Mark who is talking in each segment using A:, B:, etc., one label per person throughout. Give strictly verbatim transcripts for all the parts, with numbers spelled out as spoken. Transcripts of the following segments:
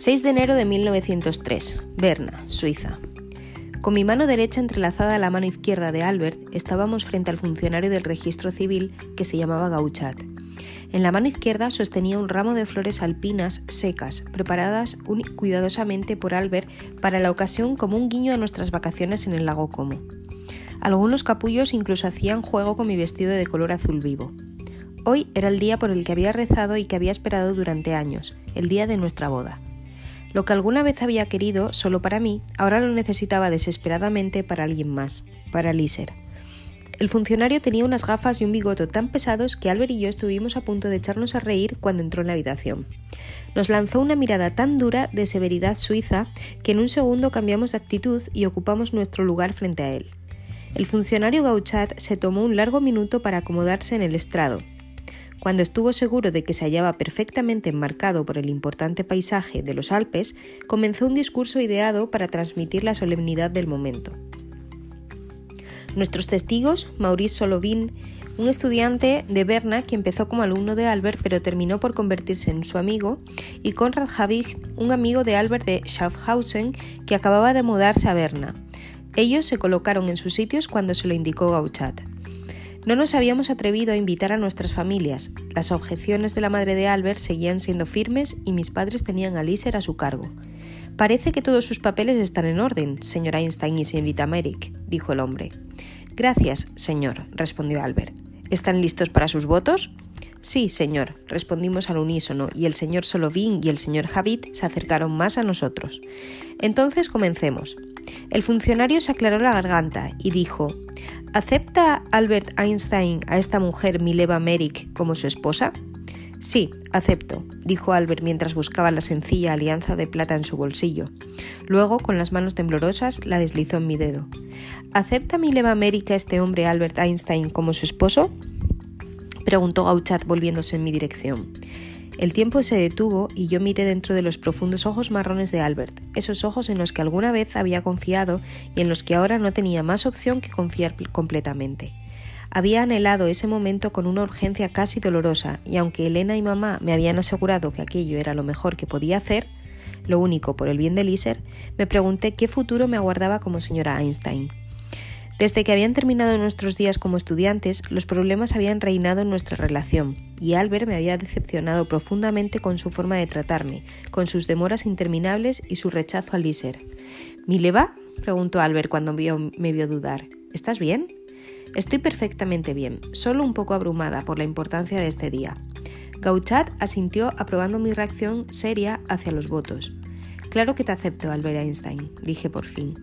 A: seis de enero de mil novecientos tres, Berna, Suiza. Con mi mano derecha entrelazada a la mano izquierda de Albert, estábamos frente al funcionario del registro civil que se llamaba Gauchat. En la mano izquierda sostenía un ramo de flores alpinas secas, preparadas cuidadosamente por Albert para la ocasión como un guiño a nuestras vacaciones en el lago Como. Algunos capullos incluso hacían juego con mi vestido de color azul vivo. Hoy era el día por el que había rezado y que había esperado durante años, el día de nuestra boda. Lo que alguna vez había querido, solo para mí, ahora lo necesitaba desesperadamente para alguien más, para Líser. El funcionario tenía unas gafas y un bigote tan pesados que Albert y yo estuvimos a punto de echarnos a reír cuando entró en la habitación. Nos lanzó una mirada tan dura de severidad suiza que en un segundo cambiamos de actitud y ocupamos nuestro lugar frente a él. El funcionario Gauchat se tomó un largo minuto para acomodarse en el estrado. Cuando estuvo seguro de que se hallaba perfectamente enmarcado por el importante paisaje de los Alpes, comenzó un discurso ideado para transmitir la solemnidad del momento. Nuestros testigos, Maurice Solovin, un estudiante de Berna que empezó como alumno de Albert pero terminó por convertirse en su amigo, y Konrad Habig, un amigo de Albert de Schaffhausen que acababa de mudarse a Berna. Ellos se colocaron en sus sitios cuando se lo indicó Gauchat. No nos habíamos atrevido a invitar a nuestras familias. Las objeciones de la madre de Albert seguían siendo firmes y mis padres tenían a Líser a su cargo. «Parece que todos sus papeles están en orden, señora Einstein y señorita Merrick», dijo el hombre. «Gracias, señor», respondió Albert. «¿Están listos para sus votos?» «Sí, señor», respondimos al unísono, y el señor Solovin y el señor Habig se acercaron más a nosotros. «Entonces comencemos». El funcionario se aclaró la garganta y dijo: «¿Acepta Albert Einstein a esta mujer Mileva Merrick como su esposa?» «Sí, acepto», dijo Albert mientras buscaba la sencilla alianza de plata en su bolsillo. Luego, con las manos temblorosas, la deslizó en mi dedo. «¿Acepta Mileva Merrick a este hombre Albert Einstein como su esposo?», preguntó Gauchat volviéndose en mi dirección. El tiempo se detuvo y yo miré dentro de los profundos ojos marrones de Albert, esos ojos en los que alguna vez había confiado y en los que ahora no tenía más opción que confiar completamente. Había anhelado ese momento con una urgencia casi dolorosa, y aunque Elena y mamá me habían asegurado que aquello era lo mejor que podía hacer, lo único por el bien de Líser, me pregunté qué futuro me aguardaba como señora Einstein. Desde que habían terminado nuestros días como estudiantes, los problemas habían reinado en nuestra relación, y Albert me había decepcionado profundamente con su forma de tratarme, con sus demoras interminables y su rechazo a Líser. «¿Mileva?», preguntó Albert cuando vio, me vio dudar. «¿Estás bien?» «Estoy perfectamente bien, solo un poco abrumada por la importancia de este día». Gauchat asintió aprobando mi reacción seria hacia los votos. «Claro que te acepto, Albert Einstein», dije por fin.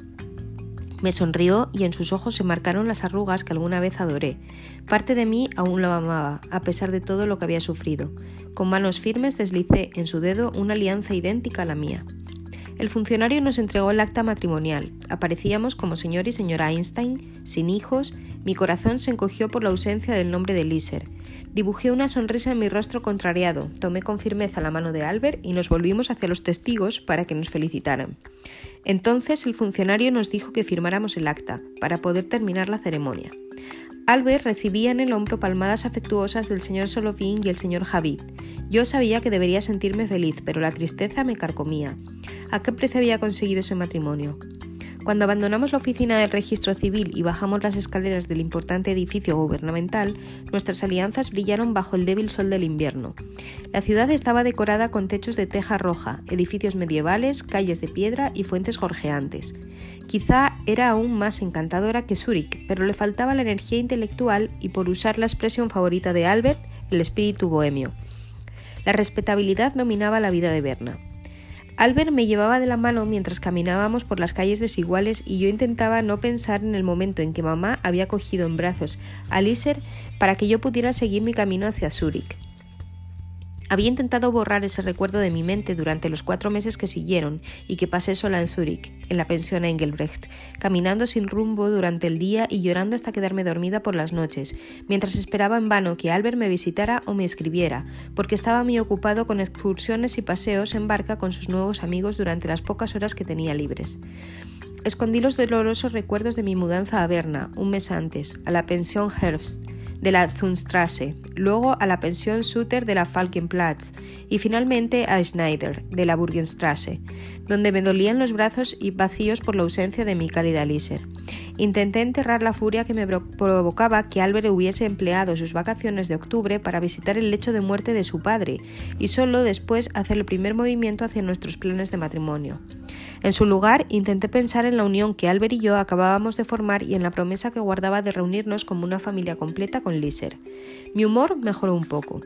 A: Me sonrió y en sus ojos se marcaron las arrugas que alguna vez adoré. Parte de mí aún lo amaba, a pesar de todo lo que había sufrido. Con manos firmes deslicé en su dedo una alianza idéntica a la mía. El funcionario nos entregó el acta matrimonial. Aparecíamos como señor y señora Einstein, sin hijos. Mi corazón se encogió por la ausencia del nombre de Líser. Dibujé una sonrisa en mi rostro contrariado, tomé con firmeza la mano de Albert y nos volvimos hacia los testigos para que nos felicitaran. Entonces el funcionario nos dijo que firmáramos el acta, para poder terminar la ceremonia. Albert recibía en el hombro palmadas afectuosas del señor Solovin y el señor Habig. Yo sabía que debería sentirme feliz, pero la tristeza me carcomía. ¿A qué precio había conseguido ese matrimonio? Cuando abandonamos la oficina del registro civil y bajamos las escaleras del importante edificio gubernamental, nuestras alianzas brillaron bajo el débil sol del invierno. La ciudad estaba decorada con techos de teja roja, edificios medievales, calles de piedra y fuentes gorjeantes. Quizá era aún más encantadora que Zúrich, pero le faltaba la energía intelectual y, por usar la expresión favorita de Albert, el espíritu bohemio. La respetabilidad dominaba la vida de Berna. Albert me llevaba de la mano mientras caminábamos por las calles desiguales y yo intentaba no pensar en el momento en que mamá había cogido en brazos a Líser para que yo pudiera seguir mi camino hacia Zúrich. Había intentado borrar ese recuerdo de mi mente durante los cuatro meses que siguieron y que pasé sola en Zúrich, en la pensión Engelbrecht, caminando sin rumbo durante el día y llorando hasta quedarme dormida por las noches, mientras esperaba en vano que Albert me visitara o me escribiera, porque estaba muy ocupado con excursiones y paseos en barca con sus nuevos amigos durante las pocas horas que tenía libres. escondí los dolorosos recuerdos de mi mudanza a Berna, un mes antes, a la pensión Herbst de la Zunstrasse, luego a la pensión Sutter de la Falkenplatz y finalmente a Schneider de la Burgenstrasse, donde me dolían los brazos y vacíos por la ausencia de mi cálida Liser. Intenté enterrar la furia que me provocaba que Albert hubiese empleado sus vacaciones de octubre para visitar el lecho de muerte de su padre y solo después hacer el primer movimiento hacia nuestros planes de matrimonio. En su lugar, intenté pensar en la unión que Albert y yo acabábamos de formar y en la promesa que guardaba de reunirnos como una familia completa con Liser. Mi humor mejoró un poco.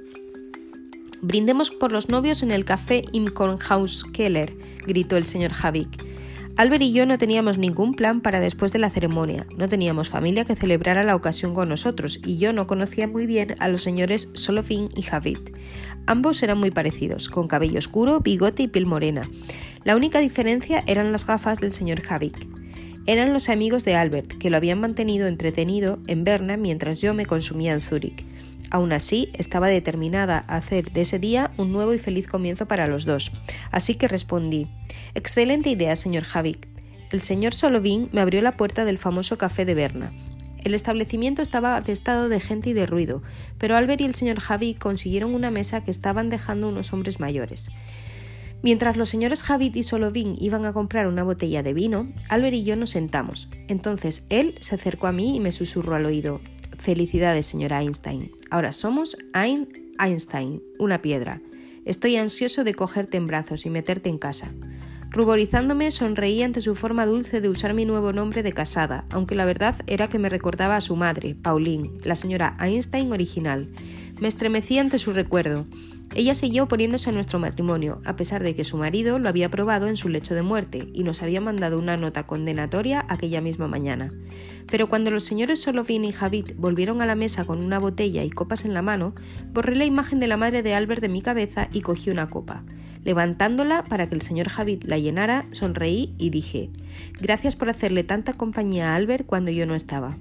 A: «Brindemos por los novios en el café Im Kornhauskeller», gritó el señor Havik. Albert y yo no teníamos ningún plan para después de la ceremonia, no teníamos familia que celebrara la ocasión con nosotros y yo no conocía muy bien a los señores Solovin y Havik. Ambos eran muy parecidos, con cabello oscuro, bigote y piel morena. La única diferencia eran las gafas del señor Havik. Eran los amigos de Albert, que lo habían mantenido entretenido en Berna mientras yo me consumía en Zúrich. Aún así, estaba determinada a hacer de ese día un nuevo y feliz comienzo para los dos. Así que respondí: «Excelente idea, señor Havik». El señor Solovin me abrió la puerta del famoso café de Berna. El establecimiento estaba atestado de gente y de ruido, pero Albert y el señor Havik consiguieron una mesa que estaban dejando unos hombres mayores. Mientras los señores Havik y Solovin iban a comprar una botella de vino, Albert y yo nos sentamos. Entonces él se acercó a mí y me susurró al oído: «Felicidades, señora Einstein. Ahora somos Ein Einstein, una piedra. Estoy ansioso de cogerte en brazos y meterte en casa». Ruborizándome, sonreí ante su forma dulce de usar mi nuevo nombre de casada, aunque la verdad era que me recordaba a su madre, Pauline, la señora Einstein original. Me estremecí ante su recuerdo. Ella siguió oponiéndose a nuestro matrimonio, a pesar de que su marido lo había probado en su lecho de muerte y nos había mandado una nota condenatoria aquella misma mañana. Pero cuando los señores Solovin y Havik volvieron a la mesa con una botella y copas en la mano, borré la imagen de la madre de Albert de mi cabeza y cogí una copa. Levantándola para que el señor Havik la llenara, sonreí y dije: «Gracias por hacerle tanta compañía a Albert cuando yo no estaba».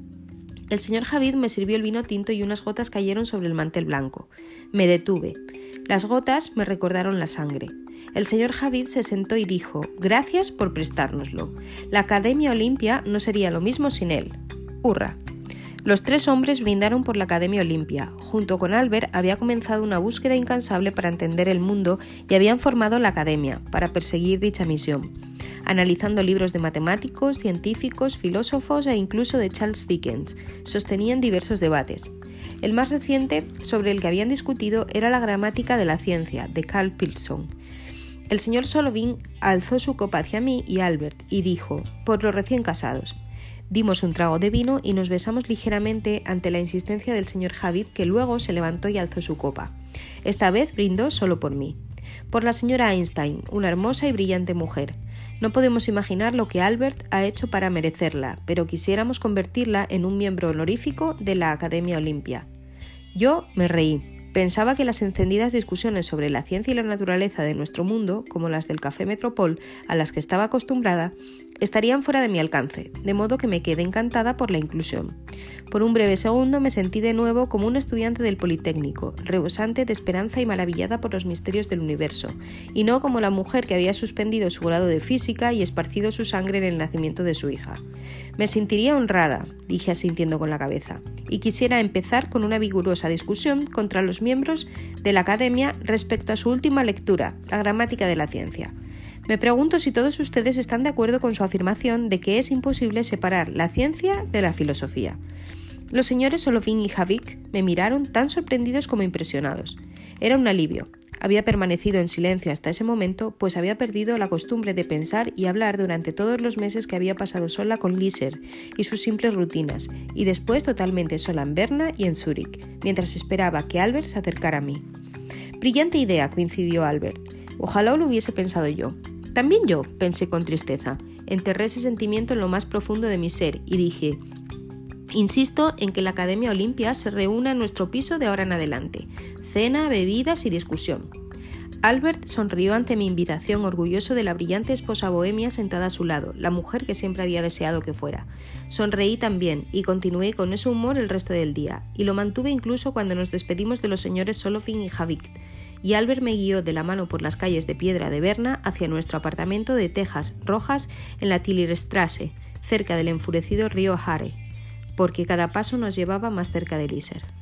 A: El señor Havik me sirvió el vino tinto y unas gotas cayeron sobre el mantel blanco. Me detuve. Las gotas me recordaron la sangre. El señor Havik se sentó y dijo: «Gracias por prestárnoslo. La Academia Olimpia no sería lo mismo sin él. ¡Hurra!». Los tres hombres brindaron por la Academia Olimpia. Junto con Albert había comenzado una búsqueda incansable para entender el mundo y habían formado la Academia para perseguir dicha misión, analizando libros de matemáticos, científicos, filósofos e incluso de Charles Dickens. Sostenían diversos debates. El más reciente sobre el que habían discutido era la gramática de la ciencia, de Carl Pearson. El señor Solovin alzó su copa hacia mí y Albert y dijo: «Por los recién casados». Dimos un trago de vino y nos besamos ligeramente ante la insistencia del señor Havik, que luego se levantó y alzó su copa. Esta vez brindó solo por mí. Por la señora Einstein, una hermosa y brillante mujer. No podemos imaginar lo que Albert ha hecho para merecerla, pero quisiéramos convertirla en un miembro honorífico de la Academia Olimpia. Yo me reí. Pensaba que las encendidas discusiones sobre la ciencia y la naturaleza de nuestro mundo, como las del Café Metropol, a las que estaba acostumbrada, estarían fuera de mi alcance, de modo que me quedé encantada por la inclusión. Por un breve segundo me sentí de nuevo como un estudiante del Politécnico, rebosante de esperanza y maravillada por los misterios del universo, y no como la mujer que había suspendido su grado de física y esparcido su sangre en el nacimiento de su hija. Me sentiría honrada, dije asintiendo con la cabeza, y quisiera empezar con una vigorosa discusión contra los miembros de la Academia respecto a su última lectura, la gramática de la ciencia. Me pregunto si todos ustedes están de acuerdo con su afirmación de que es imposible separar la ciencia de la filosofía. Los señores Solovin y Havik me miraron tan sorprendidos como impresionados. Era un alivio. Había permanecido en silencio hasta ese momento, pues había perdido la costumbre de pensar y hablar durante todos los meses que había pasado sola con Liser y sus simples rutinas, y después totalmente sola en Berna y en Zúrich, mientras esperaba que Albert se acercara a mí. Brillante idea, coincidió Albert. Ojalá lo hubiese pensado yo. También yo, pensé con tristeza. Enterré ese sentimiento en lo más profundo de mi ser y dije: insisto en que la Academia Olimpia se reúna en nuestro piso de ahora en adelante. Cena, bebidas y discusión. Albert sonrió ante mi invitación, orgulloso de la brillante esposa bohemia sentada a su lado, la mujer que siempre había deseado que fuera. Sonreí también y continué con ese humor el resto del día, y lo mantuve incluso cuando nos despedimos de los señores Solovin y Havik. y Albert me guió de la mano por las calles de piedra de Berna hacia nuestro apartamento de tejas rojas en la Tillerstrasse, cerca del enfurecido río Haare, porque cada paso nos llevaba más cerca de Iser.